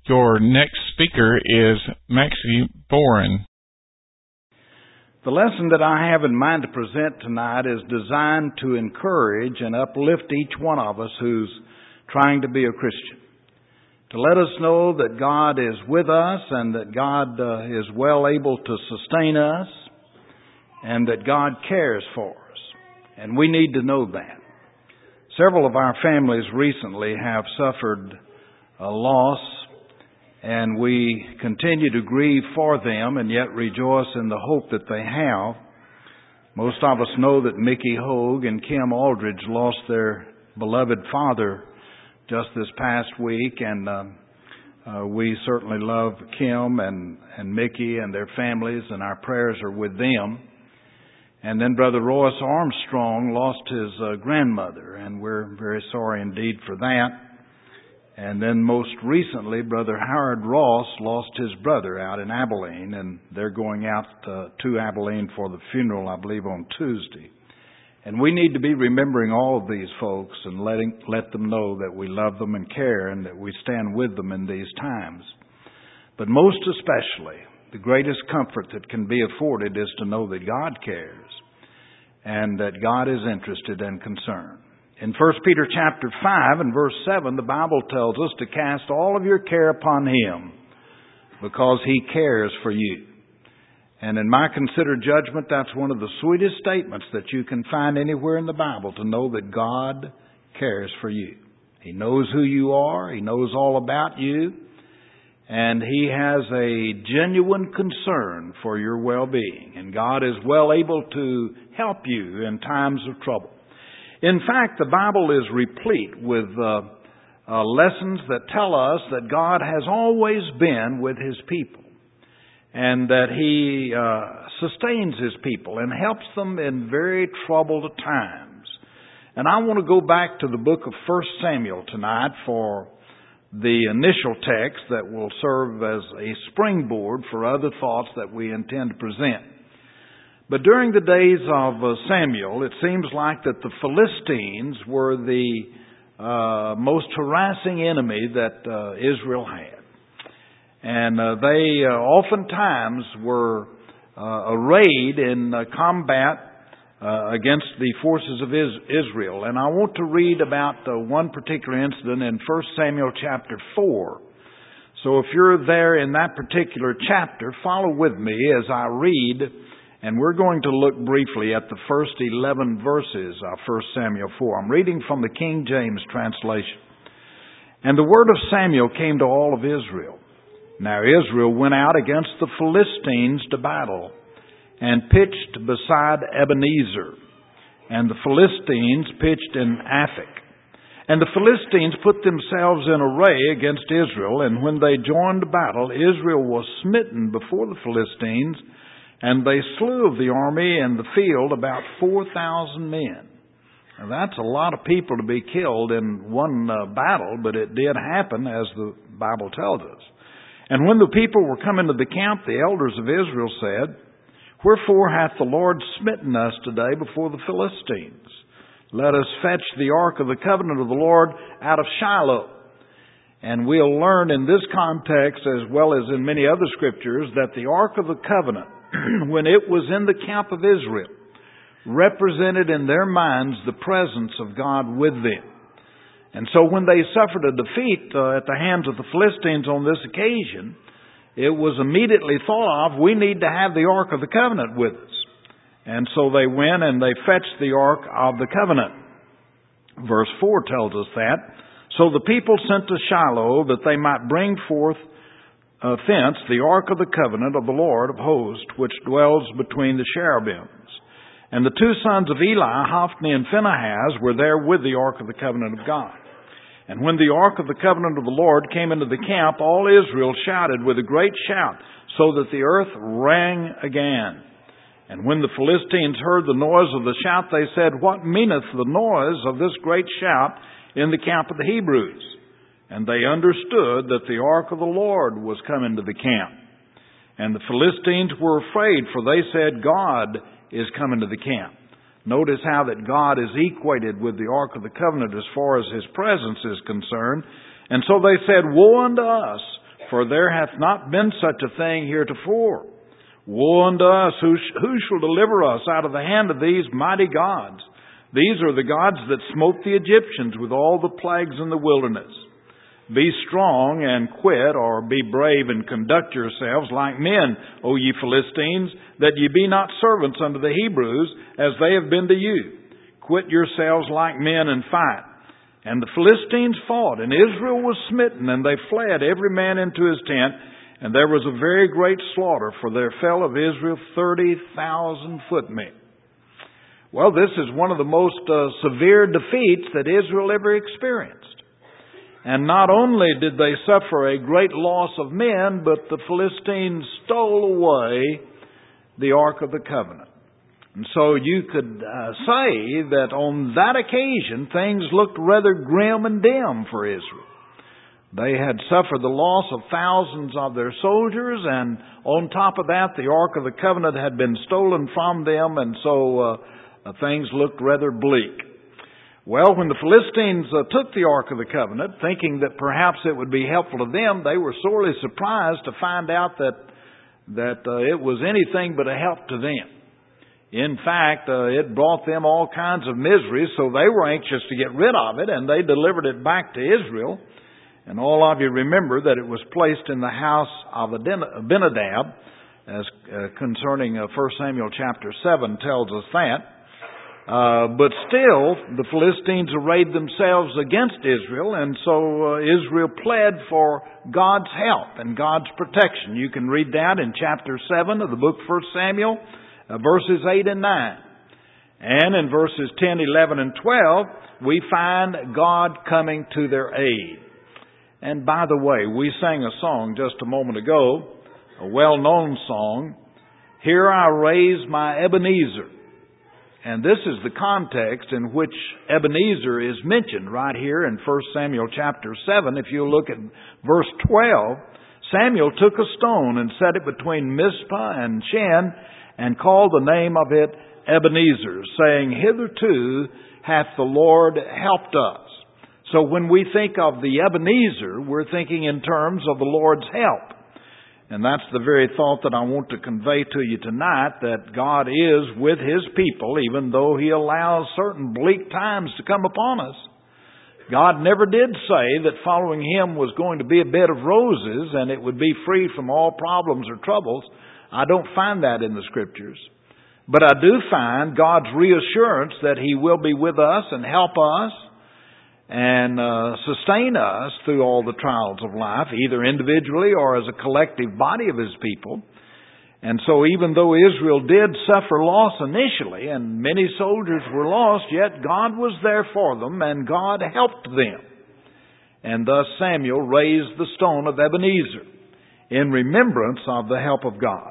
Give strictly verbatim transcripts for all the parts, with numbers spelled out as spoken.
Your next speaker is Maxie Boren. The lesson that I have in mind to present tonight is designed to encourage and uplift each one of us who's trying to be a Christian. To let us know that God is with us and that God uh, is well able to sustain us and that God cares for us. And we need to know that. Several of our families recently have suffered a loss, and we continue to grieve for them and yet rejoice in the hope that they have. Most of us know that Mickey Hogue and Kim Aldridge lost their beloved father just this past week, and uh, uh, we certainly love Kim and, and Mickey and their families, and our prayers are with them. And then Brother Royce Armstrong lost his uh, grandmother, and we're very sorry indeed for that. And then most recently, Brother Howard Ross lost his brother out in Abilene, and they're going out uh, to Abilene for the funeral, I believe, on Tuesday. And we need to be remembering all of these folks and letting let them know that we love them and care and that we stand with them in these times. But most especially, the greatest comfort that can be afforded is to know that God cares and that God is interested and concerned. In First Peter chapter five and verse seven, the Bible tells us to cast all of your care upon Him because He cares for you. And in my considered judgment, that's one of the sweetest statements that you can find anywhere in the Bible, to know that God cares for you. He knows who you are. He knows all about you. And He has a genuine concern for your well-being. And God is well able to help you in times of trouble. In fact, the Bible is replete with uh, uh, lessons that tell us that God has always been with His people and that He uh, sustains His people and helps them in very troubled times. And I want to go back to the book of First Samuel tonight for the initial text that will serve as a springboard for other thoughts that we intend to present. But during the days of Samuel, it seems like that the Philistines were the uh, most harassing enemy that uh, Israel had. And uh, they uh, oftentimes were uh, arrayed in uh, combat uh, against the forces of Israel. And I want to read about uh, one particular incident in First Samuel chapter four. So if you're there in that particular chapter, follow with me as I read. And we're going to look briefly at the first eleven verses of First Samuel four. I'm reading from the King James translation. And the word of Samuel came to all of Israel. Now Israel went out against the Philistines to battle and pitched beside Ebenezer. And the Philistines pitched in Aphek. And the Philistines put themselves in array against Israel. And when they joined battle, Israel was smitten before the Philistines, and they slew of the army in the field about four thousand men. Now that's a lot of people to be killed in one uh, battle, but it did happen as the Bible tells us. And when the people were come into the camp, the elders of Israel said, Wherefore hath the Lord smitten us today before the Philistines? Let us fetch the ark of the covenant of the Lord out of Shiloh. And we'll learn in this context, as well as in many other scriptures, that the ark of the covenant, when it was in the camp of Israel, represented in their minds the presence of God with them. And so when they suffered a defeat uh, at the hands of the Philistines on this occasion, it was immediately thought of, we need to have the Ark of the Covenant with us. And so they went and they fetched the Ark of the Covenant. Verse four tells us that. So the people sent to Shiloh that they might bring forth Uh, thence the ark of the covenant of the Lord of hosts, which dwells between the cherubims. And the two sons of Eli, Hophni and Phinehas, were there with the ark of the covenant of God. And when the ark of the covenant of the Lord came into the camp, all Israel shouted with a great shout, so that the earth rang again. And when the Philistines heard the noise of the shout, they said, What meaneth the noise of this great shout in the camp of the Hebrews? And they understood that the ark of the Lord was come into the camp. And the Philistines were afraid, for they said, God is come into the camp. Notice how that God is equated with the ark of the covenant as far as His presence is concerned. And so they said, Woe unto us, for there hath not been such a thing heretofore. Woe unto us! Who, sh- who shall deliver us out of the hand of these mighty gods? These are the gods that smote the Egyptians with all the plagues in the wilderness. Be strong and quit, or be brave and conduct yourselves like men, O ye Philistines, that ye be not servants unto the Hebrews, as they have been to you. Quit yourselves like men and fight. And the Philistines fought, and Israel was smitten, and they fled every man into his tent, and there was a very great slaughter, for there fell of Israel thirty thousand footmen. Well, this is one of the most uh, severe defeats that Israel ever experienced. And not only did they suffer a great loss of men, but the Philistines stole away the Ark of the Covenant. And so you could uh, say that on that occasion, things looked rather grim and dim for Israel. They had suffered the loss of thousands of their soldiers, and on top of that, the Ark of the Covenant had been stolen from them, and so uh, uh, things looked rather bleak. Well, when the Philistines uh, took the Ark of the Covenant, thinking that perhaps it would be helpful to them, they were sorely surprised to find out that that uh, it was anything but a help to them. In fact, uh, it brought them all kinds of misery, so they were anxious to get rid of it, and they delivered it back to Israel. And all of you remember that it was placed in the house of Abinadab, as uh, concerning uh, First Samuel chapter seven tells us that. Uh, but still, the Philistines arrayed themselves against Israel, and so uh, Israel pled for God's help and God's protection. You can read that in chapter seven of the book of First Samuel, uh, verses eight and nine. And in verses ten, eleven, and twelve, we find God coming to their aid. And by the way, we sang a song just a moment ago, a well-known song, Here I Raise My Ebenezer. And this is the context in which Ebenezer is mentioned right here in First Samuel chapter seven. If you look at verse twelve, Samuel took a stone and set it between Mizpah and Shen and called the name of it Ebenezer, saying, Hitherto hath the Lord helped us. So when we think of the Ebenezer, we're thinking in terms of the Lord's help. And that's the very thought that I want to convey to you tonight, that God is with His people, even though He allows certain bleak times to come upon us. God never did say that following Him was going to be a bed of roses and it would be free from all problems or troubles. I don't find that in the Scriptures. But I do find God's reassurance that He will be with us and help us and uh, sustain us through all the trials of life, either individually or as a collective body of His people. And so even though Israel did suffer loss initially, and many soldiers were lost, yet God was there for them, and God helped them. And thus Samuel raised the stone of Ebenezer in remembrance of the help of God.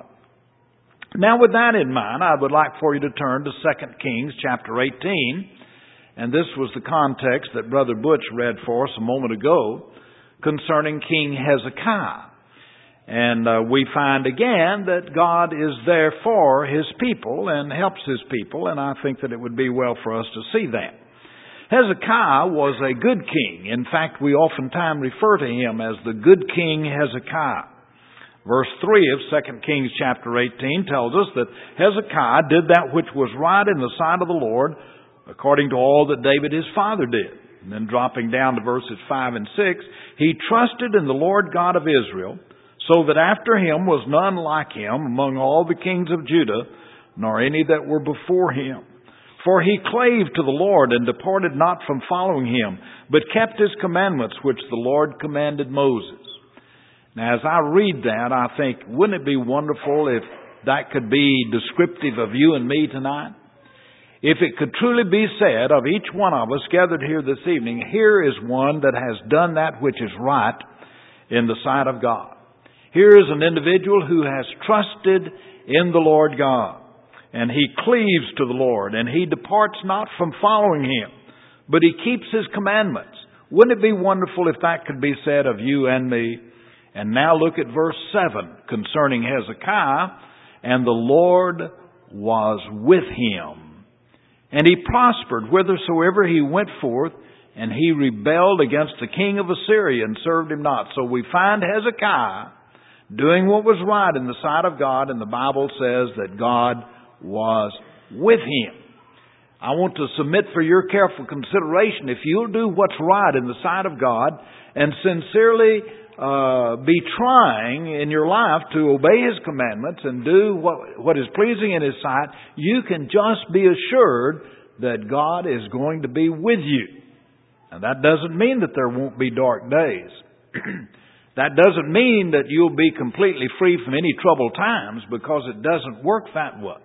Now with that in mind, I would like for you to turn to Second Kings chapter eighteen. And this was the context that Brother Butch read for us a moment ago concerning King Hezekiah. And uh, we find again that God is there for His people and helps His people, and I think that it would be well for us to see that. Hezekiah was a good king. In fact, we oftentimes refer to him as the good King Hezekiah. Verse three of Second Kings chapter eighteen tells us that Hezekiah did that which was right in the sight of the Lord, according to all that David his father did. And then dropping down to verses five and six, he trusted in the Lord God of Israel, so that after him was none like him among all the kings of Judah, nor any that were before him. For he clave to the Lord and departed not from following him, but kept his commandments which the Lord commanded Moses. Now as I read that, I think, wouldn't it be wonderful if that could be descriptive of you and me tonight? If it could truly be said of each one of us gathered here this evening, here is one that has done that which is right in the sight of God. Here is an individual who has trusted in the Lord God, and he cleaves to the Lord, and he departs not from following Him, but he keeps His commandments. Wouldn't it be wonderful if that could be said of you and me? And now look at verse seven concerning Hezekiah. And the Lord was with him, and he prospered whithersoever he went forth. and he rebelled against the king of Assyria and served him not. So we find Hezekiah doing what was right in the sight of God, and the Bible says that God was with him. I want to submit for your careful consideration, if you'll do what's right in the sight of God and sincerely uh, be trying in your life to obey His commandments and do what, what is pleasing in His sight, you can just be assured that God is going to be with you. Now, that doesn't mean that there won't be dark days. That doesn't mean that you'll be completely free from any troubled times, because it doesn't work that way.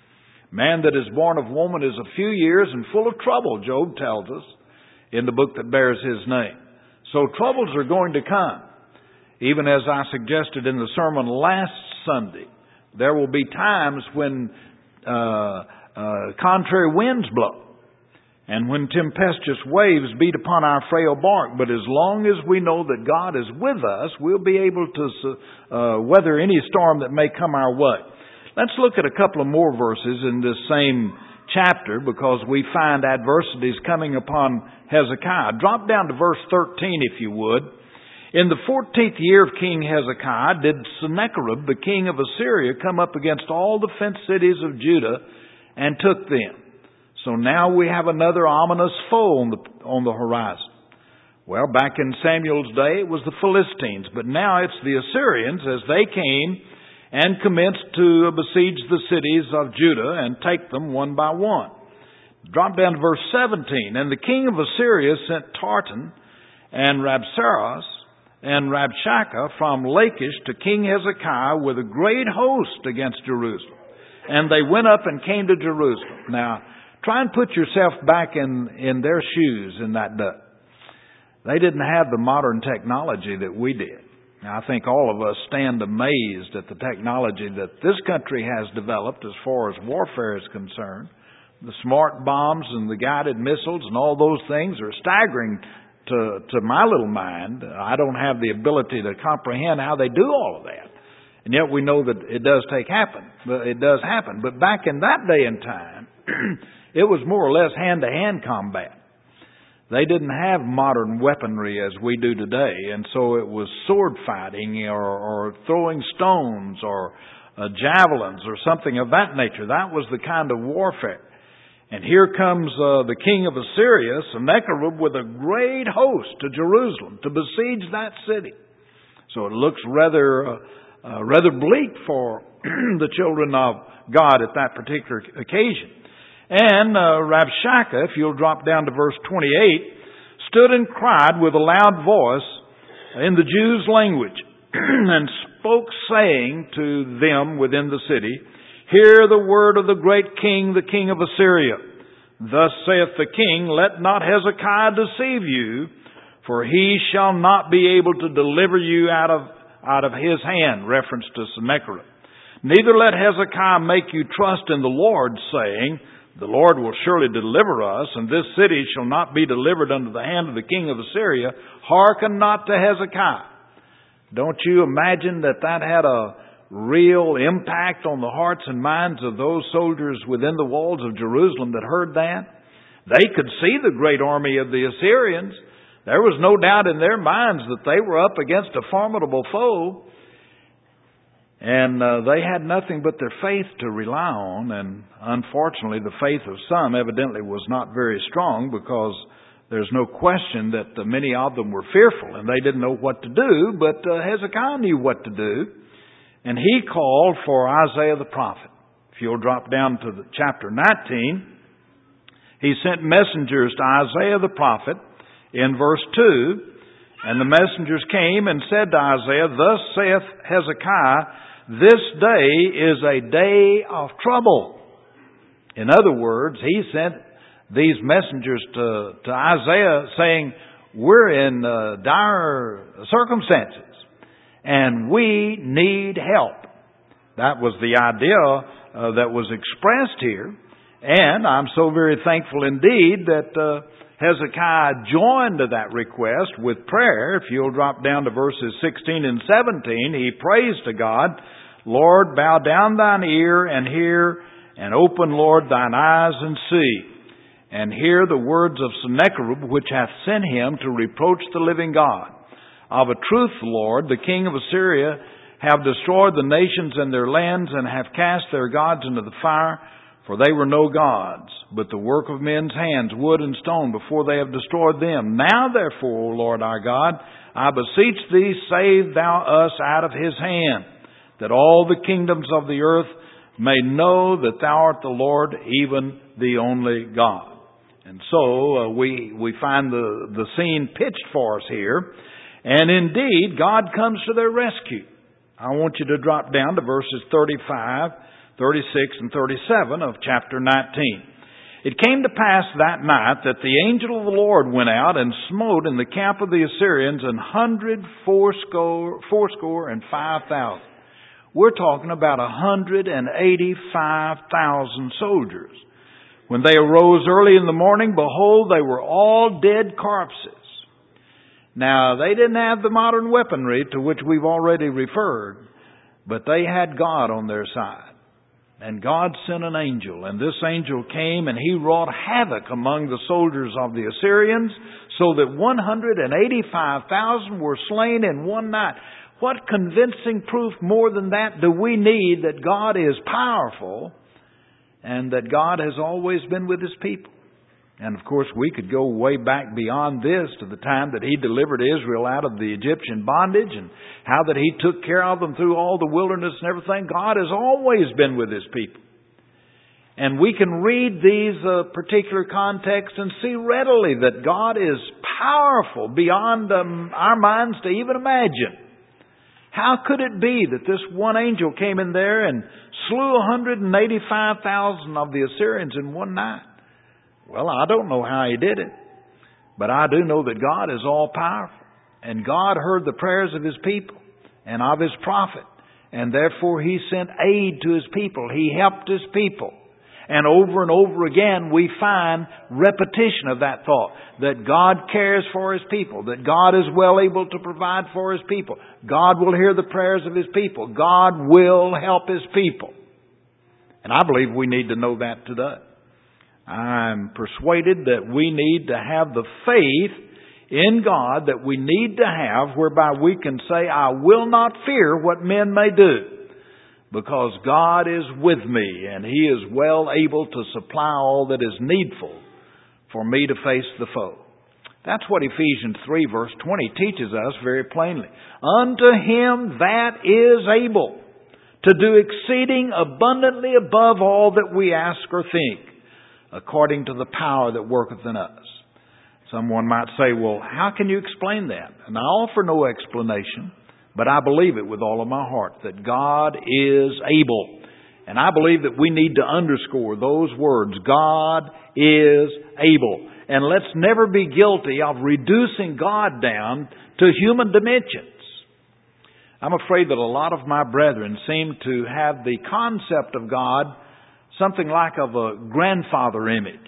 Man that is born of woman is a few years and full of trouble, Job tells us in the book that bears his name. So troubles are going to come. Even as I suggested in the sermon last Sunday, there will be times when uh, uh, contrary winds blow and when tempestuous waves beat upon our frail bark. But as long as we know that God is with us, we'll be able to uh, weather any storm that may come our way. Let's look at a couple of more verses in this same chapter, because we find adversities coming upon Hezekiah. Drop down to verse thirteen, if you would. In the fourteenth year of King Hezekiah did Sennacherib, the king of Assyria, come up against all the fenced cities of Judah and took them. So now we have another ominous foe on the, on the horizon. Well, back in Samuel's day, it was the Philistines, but now it's the Assyrians, as they came and commenced to besiege the cities of Judah and take them one by one. Drop down to verse seventeen. And the king of Assyria sent Tartan and Rabsaris and Rabshakeh from Lachish to King Hezekiah with a great host against Jerusalem. And they went up and came to Jerusalem. Now, try and put yourself back in, in their shoes in that day. They didn't have the modern technology that we did. Now, I think all of us stand amazed at the technology that this country has developed as far as warfare is concerned. The smart bombs and the guided missiles and all those things are staggering to, to my little mind. I don't have the ability to comprehend how they do all of that. And yet we know that it does take happen. But it does happen. But back in that day and time, it was more or less hand-to-hand combat. They didn't have modern weaponry as we do today, and so it was sword fighting or, or throwing stones or uh, javelins or something of that nature. That was the kind of warfare. And here comes uh, the king of Assyria, Sennacherib, with a great host to Jerusalem to besiege that city. So it looks rather uh, uh, rather bleak for the children of God at that particular occasion. And uh, Rabshakeh, if you'll drop down to verse twenty-eight, stood and cried with a loud voice in the Jews' language, and spoke, saying to them within the city, Hear the word of the great king, the king of Assyria. Thus saith the king, Let not Hezekiah deceive you, for he shall not be able to deliver you out of, out of his hand, reference to Sennacherib. Neither let Hezekiah make you trust in the Lord, saying, The Lord will surely deliver us, and this city shall not be delivered unto the hand of the king of Assyria. Hearken not to Hezekiah. Don't you imagine that that had a real impact on the hearts and minds of those soldiers within the walls of Jerusalem that heard that? They could see the great army of the Assyrians. There was no doubt in their minds that they were up against a formidable foe. And uh, they had nothing but their faith to rely on, and unfortunately the faith of some evidently was not very strong, because there's no question that uh, many of them were fearful and they didn't know what to do, but uh, Hezekiah knew what to do, and he called for Isaiah the prophet. If you'll drop down to the chapter nineteen, he sent messengers to Isaiah the prophet in verse two, and the messengers came and said to Isaiah, Thus saith Hezekiah, This day is a day of trouble. In other words, he sent these messengers to, to Isaiah saying, We're in uh, dire circumstances and we need help. That was the idea uh, that was expressed here. And I'm so very thankful indeed that uh, Hezekiah joined to that request with prayer. If you'll drop down to verses sixteen and seventeen, he prays to God, Lord, bow down thine ear and hear, and open, Lord, thine eyes and see. and hear the words of Sennacherib, which hath sent him to reproach the living God. Of a truth, Lord, the king of Assyria have destroyed the nations and their lands, and have cast their gods into the fire, for they were no gods, but the work of men's hands, wood and stone, before they have destroyed them. Now therefore, O Lord our God, I beseech Thee, save Thou us out of his hand, that all the kingdoms of the earth may know that Thou art the Lord, even the only God. And so uh, we we find the, the scene pitched for us here. And indeed, God comes to their rescue. I want you to drop down to verses thirty-five, thirty-six, and thirty-seven of chapter nineteen. It came to pass that night that the angel of the Lord went out and smote in the camp of the Assyrians an hundred fourscore, fourscore and five thousand. We're talking about a hundred and eighty-five thousand soldiers. When they arose early in the morning, behold, they were all dead corpses. Now, they didn't have the modern weaponry to which we've already referred, but they had God on their side. And God sent an angel, and this angel came and he wrought havoc among the soldiers of the Assyrians, so that one hundred eighty-five thousand were slain in one night. What convincing proof more than that do we need that God is powerful and that God has always been with His people? And of course, we could go way back beyond this to the time that He delivered Israel out of the Egyptian bondage and how that He took care of them through all the wilderness and everything. God has always been with His people. And we can read these uh, particular contexts and see readily that God is powerful beyond um, our minds to even imagine. How could it be that this one angel came in there and slew one hundred eighty-five thousand of the Assyrians in one night? Well, I don't know how He did it, but I do know that God is all powerful. And God heard the prayers of His people and of His prophet. And therefore He sent aid to His people. He helped His people. And over and over again we find repetition of that thought. That God cares for His people. That God is well able to provide for His people. God will hear the prayers of His people. God will help His people. And I believe we need to know that today. I'm persuaded that we need to have the faith in God that we need to have, whereby we can say, I will not fear what men may do, because God is with me and He is well able to supply all that is needful for me to face the foe. That's what Ephesians three verse twenty teaches us very plainly. Unto Him that is able to do exceeding abundantly above all that we ask or think, according to the power that worketh in us. Someone might say, well, how can you explain that? And I offer no explanation, but I believe it with all of my heart, that God is able. And I believe that we need to underscore those words, God is able. And let's never be guilty of reducing God down to human dimensions. I'm afraid that a lot of my brethren seem to have the concept of God something like of a grandfather image.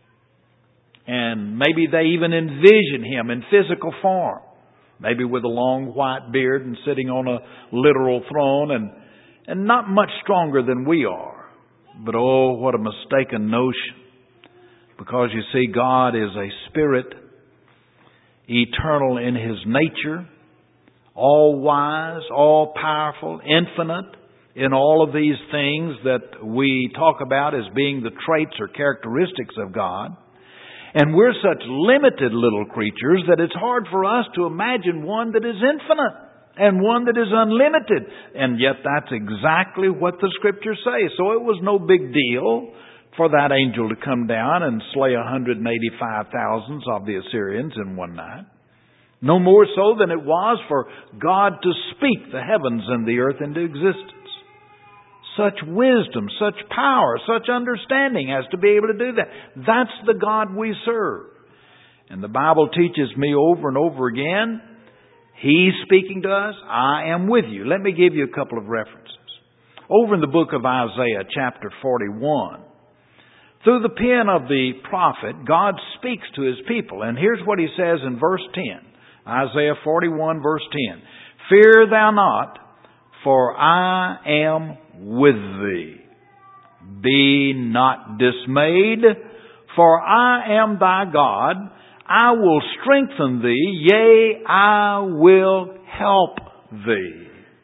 And maybe they even envision Him in physical form. Maybe with a long white beard and sitting on a literal throne and, and not much stronger than we are. But oh, what a mistaken notion. Because you see, God is a spirit, eternal in His nature, all wise, all powerful, infinite in all of these things that we talk about as being the traits or characteristics of God. And we're such limited little creatures that it's hard for us to imagine one that is infinite and one that is unlimited. And yet that's exactly what the Scriptures say. So it was no big deal for that angel to come down and slay one hundred eighty-five thousand of the Assyrians in one night. No more so than it was for God to speak the heavens and the earth into existence. Such wisdom, such power, such understanding has to be able to do that. That's the God we serve. And the Bible teaches me over and over again, He's speaking to us, I am with you. Let me give you a couple of references. Over in the book of Isaiah, chapter forty-one, through the pen of the prophet, God speaks to His people. And here's what He says in verse ten. Isaiah forty-one, verse ten. Fear thou not, for I am with thee. Be not dismayed, For I am thy God, I will strengthen thee, yea, I will help thee.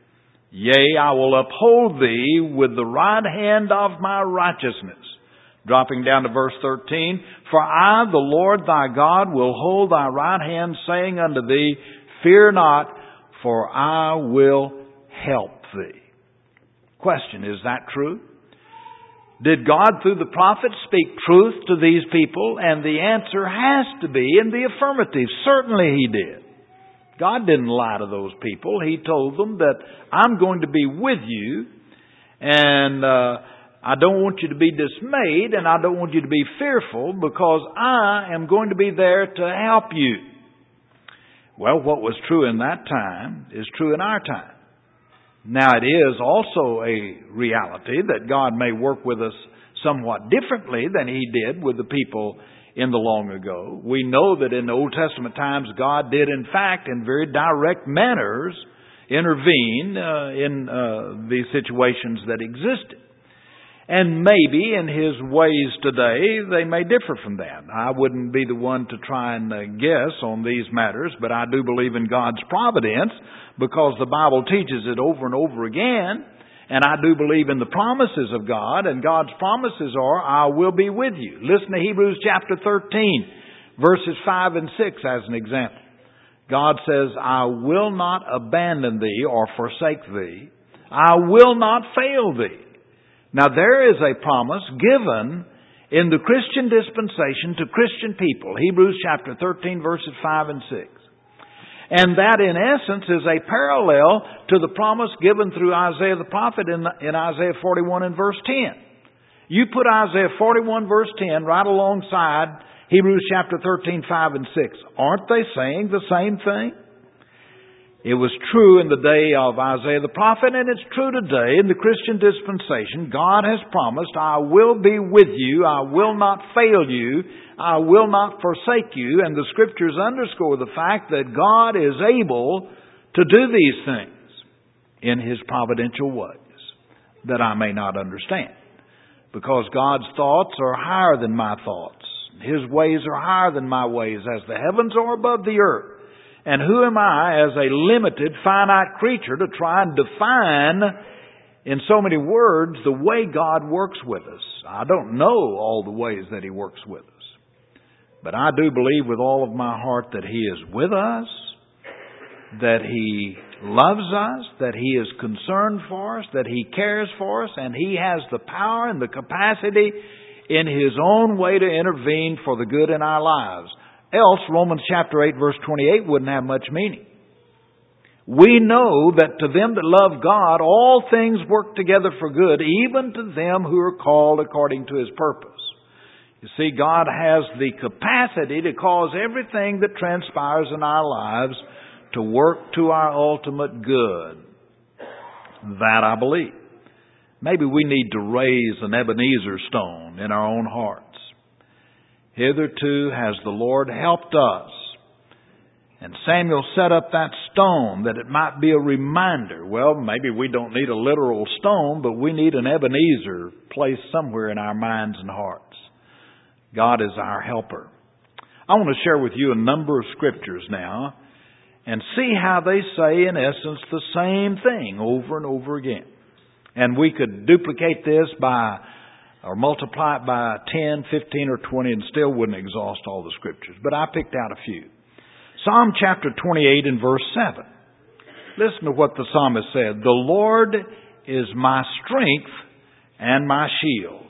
Yea, I will uphold thee with the right hand of my righteousness. Dropping down to verse thirteen, For I, the Lord thy God, will hold thy right hand, saying unto thee, Fear not, for I will help thee. Question, is that true? Did God through the prophets speak truth to these people? And the answer has to be in the affirmative. Certainly He did. God didn't lie to those people. He told them that I'm going to be with you, and uh, I don't want you to be dismayed, and I don't want you to be fearful, because I am going to be there to help you. Well, what was true in that time is true in our time. Now, it is also a reality that God may work with us somewhat differently than He did with the people in the long ago. We know that in the Old Testament times, God did, in fact, in very direct manners, intervene uh, in uh, the situations that existed. And maybe in His ways today, they may differ from that. I wouldn't be the one to try and uh, guess on these matters, but I do believe in God's providence, because the Bible teaches it over and over again. And I do believe in the promises of God, and God's promises are, I will be with you. Listen to Hebrews chapter thirteen, verses five and six as an example. God says, I will not abandon thee or forsake thee. I will not fail thee. Now there is a promise given in the Christian dispensation to Christian people. Hebrews chapter thirteen, verses five and six. And that, in essence, is a parallel to the promise given through Isaiah the prophet in, in Isaiah forty-one and verse ten. You put Isaiah forty-one verse ten right alongside Hebrews chapter thirteen, five and six. Aren't they saying the same thing? It was true in the day of Isaiah the prophet, and it's true today in the Christian dispensation. God has promised, I will be with you, I will not fail you, I will not forsake you. And the Scriptures underscore the fact that God is able to do these things in His providential ways that I may not understand. Because God's thoughts are higher than my thoughts. His ways are higher than my ways, as the heavens are above the earth. And who am I, as a limited, finite creature, to try and define in so many words the way God works with us? I don't know all the ways that He works with us. But I do believe with all of my heart that He is with us, that He loves us, that He is concerned for us, that He cares for us, and He has the power and the capacity in His own way to intervene for the good in our lives. Else, Romans chapter eight, verse twenty-eight wouldn't have much meaning. We know that to them that love God, all things work together for good, even to them who are called according to His purpose. You see, God has the capacity to cause everything that transpires in our lives to work to our ultimate good. That I believe. Maybe we need to raise an Ebenezer stone in our own hearts. Hitherto has the Lord helped us. And Samuel set up that stone that it might be a reminder. Well, maybe we don't need a literal stone, but we need an Ebenezer placed somewhere in our minds and hearts. God is our helper. I want to share with you a number of scriptures now and see how they say, in essence, the same thing over and over again. And we could duplicate this by or multiply it by ten, fifteen, or twenty and still wouldn't exhaust all the scriptures. But I picked out a few. Psalm chapter twenty-eight and verse seven. Listen to what the psalmist said. The Lord is my strength and my shield.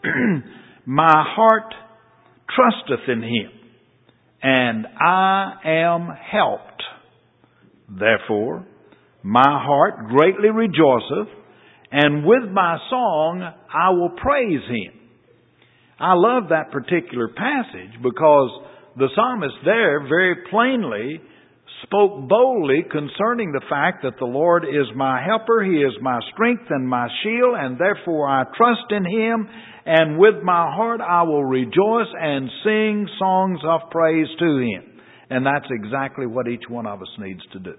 My heart trusteth in Him, and I am helped. Therefore, my heart greatly rejoiceth, and with my song I will praise Him. I love that particular passage because the psalmist there very plainly spoke boldly concerning the fact that the Lord is my helper, He is my strength and my shield, and therefore I trust in Him, and with my heart I will rejoice and sing songs of praise to Him. And that's exactly what each one of us needs to do.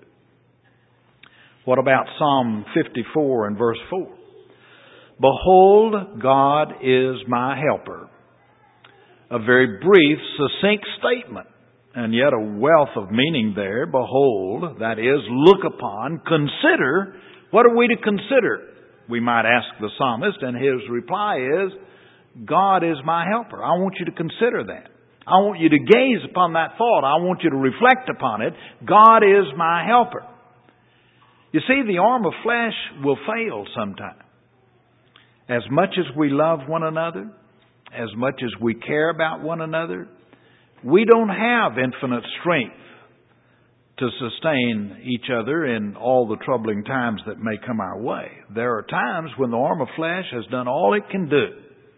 What about Psalm fifty-four and verse four? Behold, God is my helper. a very brief, succinct statement, and yet a wealth of meaning there. Behold, that is, look upon, consider. What are we to consider? We might ask the psalmist, and his reply is, God is my helper. I want you to consider that. I want you to gaze upon that thought. I want you to reflect upon it. God is my helper. You see, the arm of flesh will fail sometime. As much as we love one another, as much as we care about one another, we don't have infinite strength to sustain each other in all the troubling times that may come our way. There are times when the arm of flesh has done all it can do.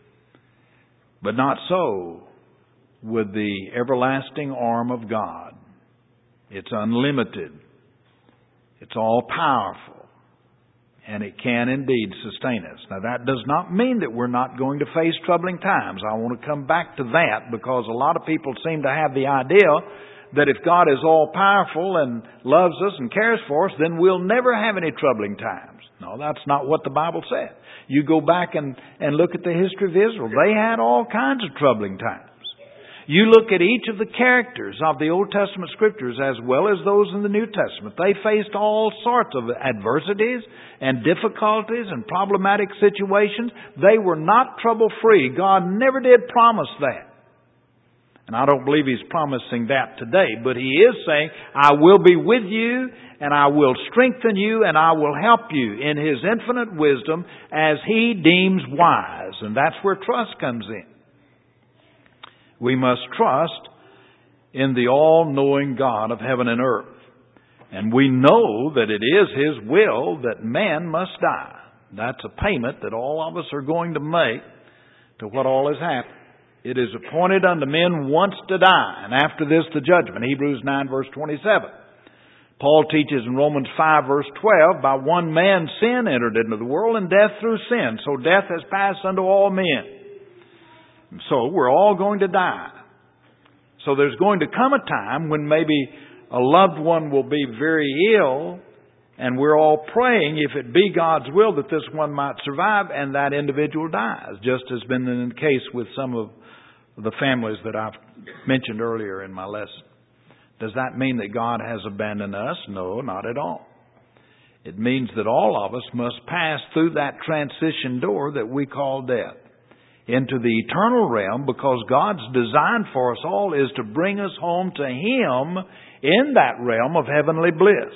But not so with the everlasting arm of God. It's unlimited. It's all powerful. And it can indeed sustain us. Now that does not mean that we're not going to face troubling times. I want to come back to that because a lot of people seem to have the idea that if God is all powerful and loves us and cares for us, then we'll never have any troubling times. No, that's not what the Bible said. You go back and, and look at the history of Israel. They had all kinds of troubling times. You look at each of the characters of the Old Testament Scriptures as well as those in the New Testament. They faced all sorts of adversities and difficulties and problematic situations. They were not trouble-free. God never did promise that. And I don't believe He's promising that today. But He is saying, I will be with you and I will strengthen you and I will help you in His infinite wisdom as He deems wise. And that's where trust comes in. We must trust in the all-knowing God of heaven and earth. And we know that it is His will that man must die. That's a payment that all of us are going to make to what all has happened. It is appointed unto men once to die, and after this the judgment. Hebrews nine verse twenty-seven. Paul teaches in Romans five verse twelve, by one man sin entered into the world, and death through sin. So death has passed unto all men. So we're all going to die. So there's going to come a time when maybe a loved one will be very ill, and we're all praying, if it be God's will, that this one might survive, and that individual dies, just as has been the case with some of the families that I've mentioned earlier in my lesson. Does that mean that God has abandoned us? No, not at all. It means that all of us must pass through that transition door that we call death into the eternal realm, because God's design for us all is to bring us home to Him in that realm of heavenly bliss.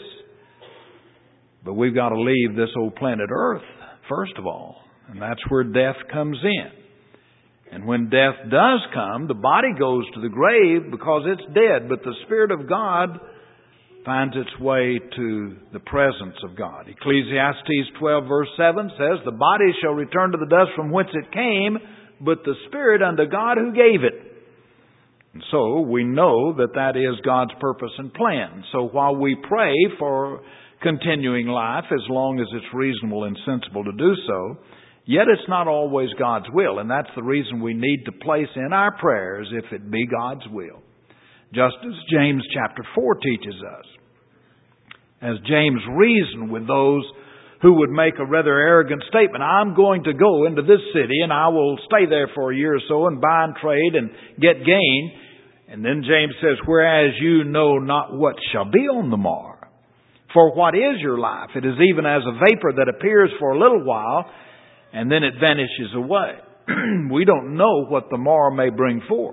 But we've got to leave this old planet Earth, first of all. And that's where death comes in. And when death does come, the body goes to the grave because it's dead. But the Spirit of God finds its way to the presence of God. Ecclesiastes twelve verse seven says, the body shall return to the dust from whence it came, but the Spirit unto God who gave it. And so we know that that is God's purpose and plan. So while we pray for continuing life, as long as it's reasonable and sensible to do so, yet it's not always God's will. And that's the reason we need to place in our prayers, if it be God's will. Just as James chapter four teaches us. As James reasoned with those who would make a rather arrogant statement, I'm going to go into this city and I will stay there for a year or so and buy and trade and get gain. And then James says, whereas you know not what shall be on the morrow. For what is your life? It is even as a vapor that appears for a little while and then it vanishes away. We don't know what the morrow may bring forth.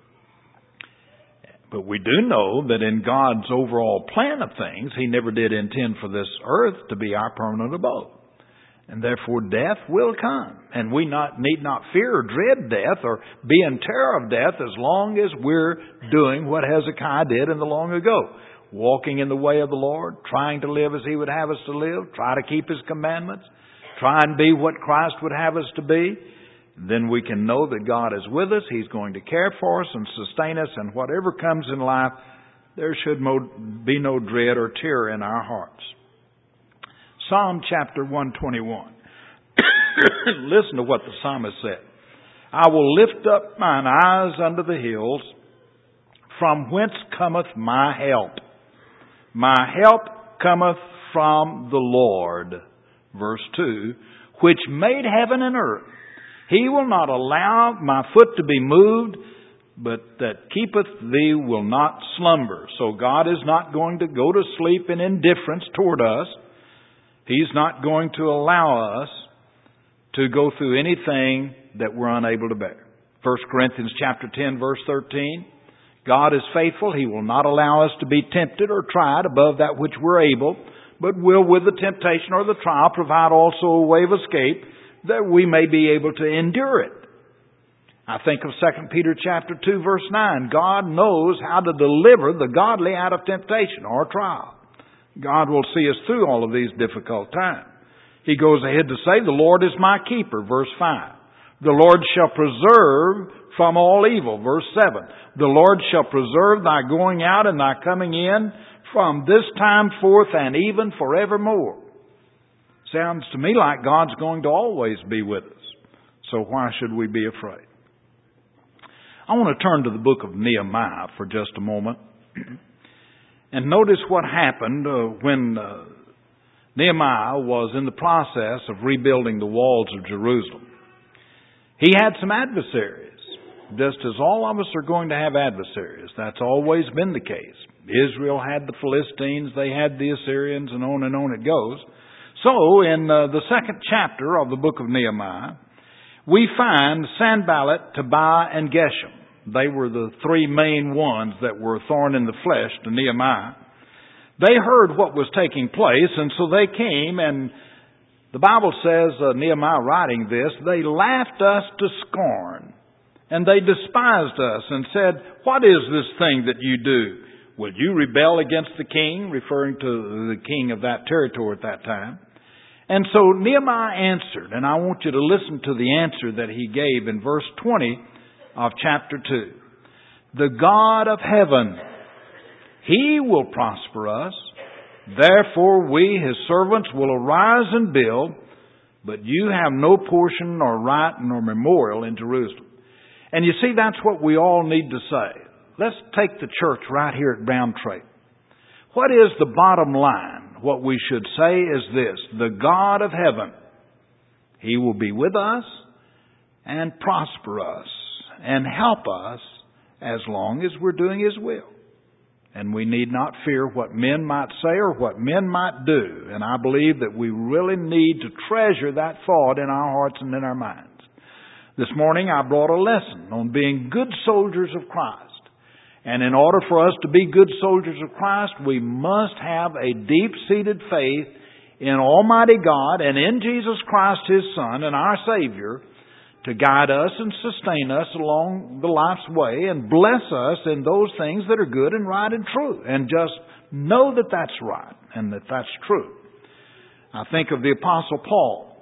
But we do know that in God's overall plan of things, He never did intend for this earth to be our permanent abode. And therefore death will come. And we not, need not fear or dread death or be in terror of death as long as we're doing what Hezekiah did in the long ago. Walking in the way of the Lord, trying to live as He would have us to live, try to keep His commandments, try and be what Christ would have us to be. Then we can know that God is with us. He's going to care for us and sustain us. And whatever comes in life, there should be no dread or terror in our hearts. Psalm chapter one twenty-one. Listen to what the psalmist said. I will lift up mine eyes unto the hills, from whence cometh my help. My help cometh from the Lord. Verse two. Which made heaven and earth. He will not allow my foot to be moved. but that keepeth thee will not slumber. So God is not going to go to sleep in indifference toward us. He's not going to allow us to go through anything that we're unable to bear. First Corinthians chapter ten, verse thirteen. God is faithful. He will not allow us to be tempted or tried above that which we're able, but will with the temptation or the trial provide also a way of escape that we may be able to endure it. I think of Second Peter chapter two, verse nine. God knows how to deliver the godly out of temptation or trial. God will see us through all of these difficult times. He goes ahead to say, the Lord is my keeper, verse five. The Lord shall preserve from all evil, verse seven. The Lord shall preserve thy going out and thy coming in from this time forth and even forevermore. Sounds to me like God's going to always be with us. So why should we be afraid? I want to turn to the book of Nehemiah for just a moment. And notice what happened uh, when uh, Nehemiah was in the process of rebuilding the walls of Jerusalem. He had some adversaries, just as all of us are going to have adversaries. That's always been the case. Israel had the Philistines, they had the Assyrians, and on and on it goes. So, in uh, the second chapter of the book of Nehemiah, we find Sanballat, Tobiah, and Geshem. They were the three main ones that were a thorn in the flesh to Nehemiah. They heard what was taking place, and so they came, and the Bible says, uh, Nehemiah writing this, they laughed us to scorn, and they despised us and said, what is this thing that you do? Will you rebel against the king? Referring to the king of that territory at that time. And so Nehemiah answered, and I want you to listen to the answer that he gave in verse twenty of chapter two. The God of heaven, He will prosper us. Therefore we, His servants, will arise and build, but you have no portion nor right nor memorial in Jerusalem. And you see, that's what we all need to say. Let's take the church right here at Brown Trail. What is the bottom line? What we should say is this: the God of heaven, He will be with us and prosper us and help us as long as we're doing His will. And we need not fear what men might say or what men might do. And I believe that we really need to treasure that thought in our hearts and in our minds. This morning I brought a lesson on being good soldiers of Christ. And in order for us to be good soldiers of Christ, we must have a deep-seated faith in Almighty God and in Jesus Christ, His Son and our Savior, to guide us and sustain us along the life's way and bless us in those things that are good and right and true. And just know that that's right and that that's true. I think of the Apostle Paul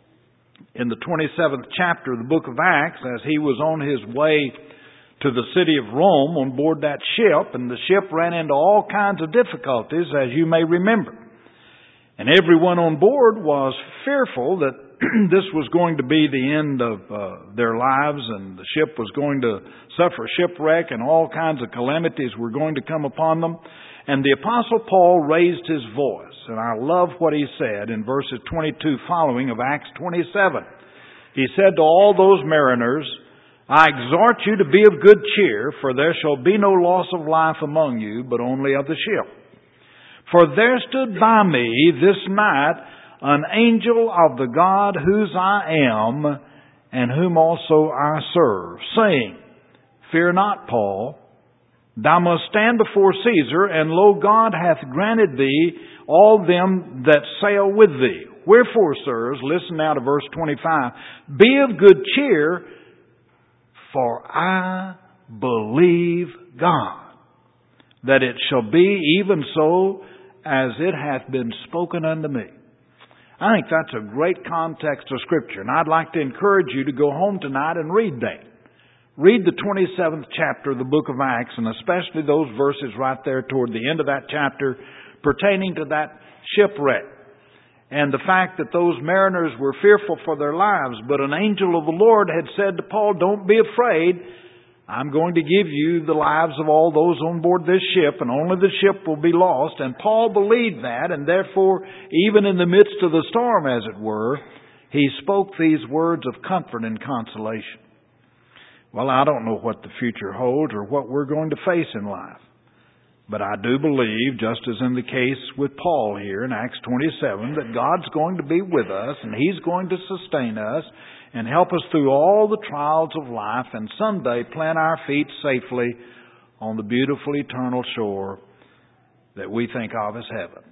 in the twenty-seventh chapter of the book of Acts, as he was on his way to the city of Rome on board that ship, and the ship ran into all kinds of difficulties, as you may remember. And everyone on board was fearful that this was going to be the end of uh, their lives, and the ship was going to suffer shipwreck, and all kinds of calamities were going to come upon them. And the Apostle Paul raised his voice, and I love what he said in verses twenty-two following of Acts twenty-seven. He said to all those mariners, I exhort you to be of good cheer, for there shall be no loss of life among you, but only of the ship. For there stood by me this night an angel of the God whose I am, and whom also I serve, saying, Fear not, Paul, thou must stand before Caesar, and lo, God hath granted thee all them that sail with thee. Wherefore, sirs, listen now to verse twenty-five, be of good cheer, for I believe God, that it shall be even so as it hath been spoken unto me. I think that's a great context of Scripture, and I'd like to encourage you to go home tonight and read that. Read the twenty-seventh chapter of the book of Acts, and especially those verses right there toward the end of that chapter pertaining to that shipwreck. And the fact that those mariners were fearful for their lives, but an angel of the Lord had said to Paul, don't be afraid. I'm going to give you the lives of all those on board this ship, and only the ship will be lost. And Paul believed that, and therefore, even in the midst of the storm, as it were, he spoke these words of comfort and consolation. Well, I don't know what the future holds or what we're going to face in life. But I do believe, just as in the case with Paul here in Acts twenty-seven, that God's going to be with us and He's going to sustain us and help us through all the trials of life and someday plant our feet safely on the beautiful eternal shore that we think of as heaven.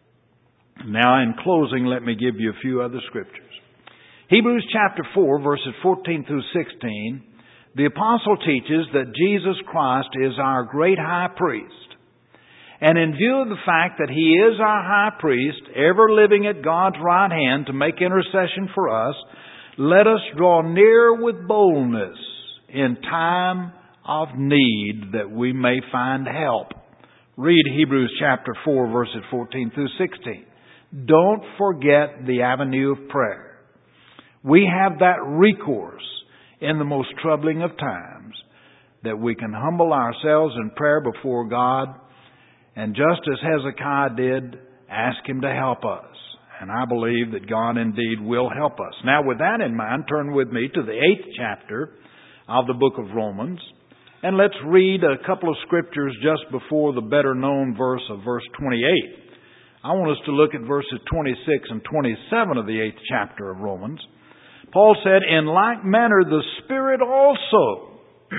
Now, in closing, let me give you a few other scriptures. Hebrews chapter four, verses fourteen through sixteen, the apostle teaches that Jesus Christ is our great high priest. And in view of the fact that He is our high priest, ever living at God's right hand to make intercession for us, let us draw near with boldness in time of need that we may find help. Read Hebrews chapter four, verses fourteen through sixteen. Don't forget the avenue of prayer. We have that recourse in the most troubling of times, that we can humble ourselves in prayer before God, and just as Hezekiah did, ask Him to help us. And I believe that God indeed will help us. Now, with that in mind, turn with me to the eighth chapter of the book of Romans, and let's read a couple of scriptures just before the better known verse of verse twenty-eight. I want us to look at verses twenty-six and twenty-seven of the eighth chapter of Romans. Paul said, "In like manner the Spirit also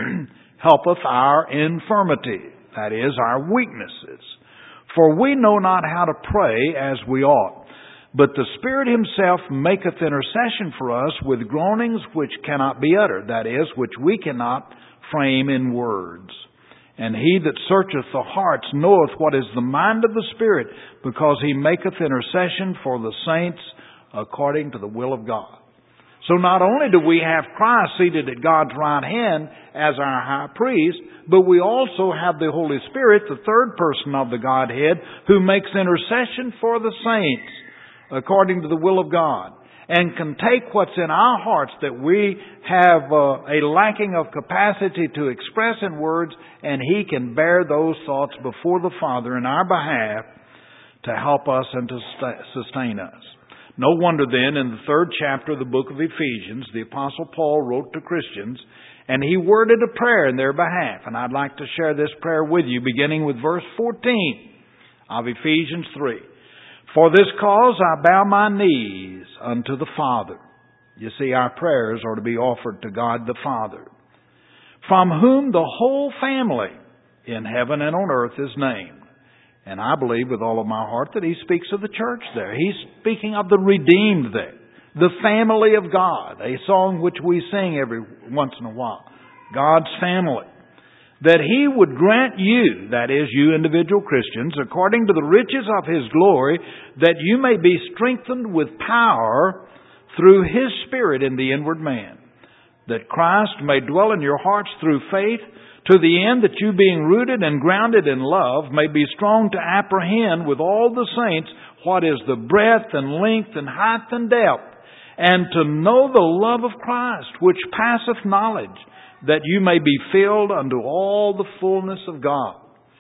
helpeth our infirmity," that is, our weaknesses. "For we know not how to pray as we ought, but the Spirit Himself maketh intercession for us with groanings which cannot be uttered," that is, which we cannot frame in words. "And He that searcheth the hearts knoweth what is the mind of the Spirit, because He maketh intercession for the saints according to the will of God." So not only do we have Christ seated at God's right hand as our high priest, but we also have the Holy Spirit, the third person of the Godhead, who makes intercession for the saints according to the will of God, and can take what's in our hearts that we have uh, a lacking of capacity to express in words, and He can bear those thoughts before the Father in our behalf to help us and to sustain us. No wonder then, in the third chapter of the book of Ephesians, the Apostle Paul wrote to Christians, and he worded a prayer in their behalf. And I'd like to share this prayer with you, beginning with verse fourteen of Ephesians three. "For this cause I bow my knees unto the Father." You see, our prayers are to be offered to God the Father, "from whom the whole family in heaven and on earth is named." And I believe with all of my heart that he speaks of the church there. He's speaking of the redeemed there. The family of God. A song which we sing every once in a while. God's family. That He would grant you, that is, you individual Christians, according to the riches of His glory, that you may be strengthened with power through His Spirit in the inward man. That Christ may dwell in your hearts through faith, to the end that you, being rooted and grounded in love, may be strong to apprehend with all the saints what is the breadth and length and height and depth, and to know the love of Christ, which passeth knowledge, that you may be filled unto all the fullness of God.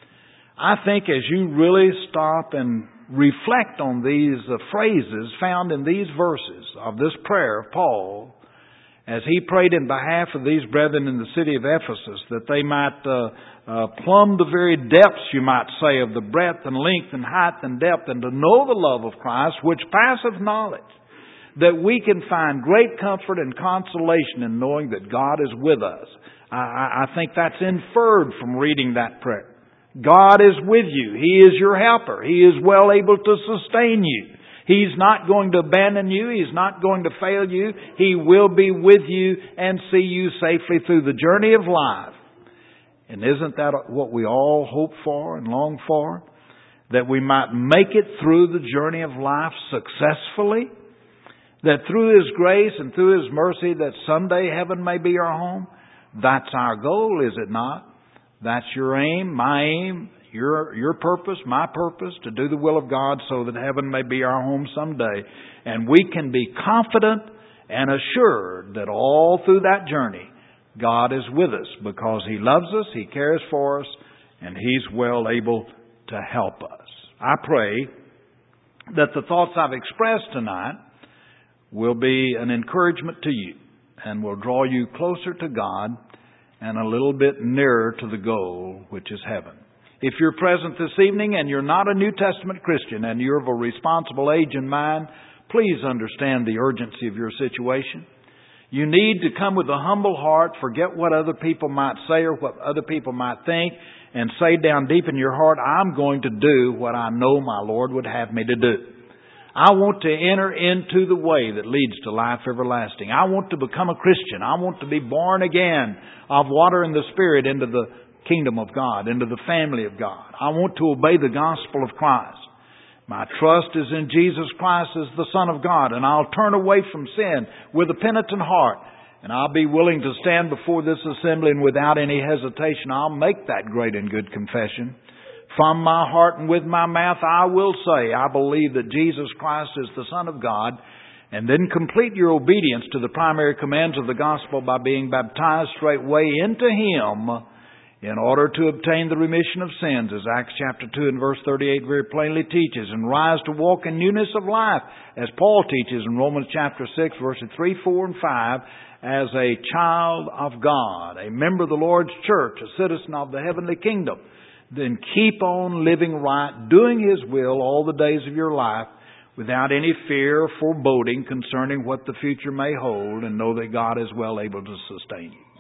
I think as you really stop and reflect on these uh, phrases found in these verses of this prayer of Paul, as he prayed in behalf of these brethren in the city of Ephesus, that they might uh, uh, plumb the very depths, you might say, of the breadth and length and height and depth, and to know the love of Christ, which passeth knowledge, that we can find great comfort and consolation in knowing that God is with us. I, I think that's inferred from reading that prayer. God is with you. He is your helper. He is well able to sustain you. He's not going to abandon you. He's not going to fail you. He will be with you and see you safely through the journey of life. And isn't that what we all hope for and long for? That we might make it through the journey of life successfully? That through His grace and through His mercy that someday heaven may be our home? That's our goal, is it not? That's your aim, my aim. Your your purpose, my purpose, to do the will of God so that heaven may be our home someday. And we can be confident and assured that all through that journey, God is with us because He loves us, He cares for us, and He's well able to help us. I pray that the thoughts I've expressed tonight will be an encouragement to you and will draw you closer to God and a little bit nearer to the goal, which is heaven. If you're present this evening and you're not a New Testament Christian and you're of a responsible age and mind, please understand the urgency of your situation. You need to come with a humble heart, forget what other people might say or what other people might think, and say down deep in your heart, I'm going to do what I know my Lord would have me to do. I want to enter into the way that leads to life everlasting. I want to become a Christian. I want to be born again of water and the Spirit into the kingdom of God, into the family of God. I want to obey the gospel of Christ. My trust is in Jesus Christ as the Son of God, and I'll turn away from sin with a penitent heart, and I'll be willing to stand before this assembly, and without any hesitation, I'll make that great and good confession. From my heart and with my mouth, I will say, I believe that Jesus Christ is the Son of God, and then complete your obedience to the primary commands of the gospel by being baptized straightway into Him, in order to obtain the remission of sins, as Acts chapter two and verse thirty-eight very plainly teaches, and rise to walk in newness of life, as Paul teaches in Romans chapter six, verses three, four, and five, as a child of God, a member of the Lord's church, a citizen of the heavenly kingdom. Then keep on living right, doing His will all the days of your life, without any fear or foreboding concerning what the future may hold, and know that God is well able to sustain you.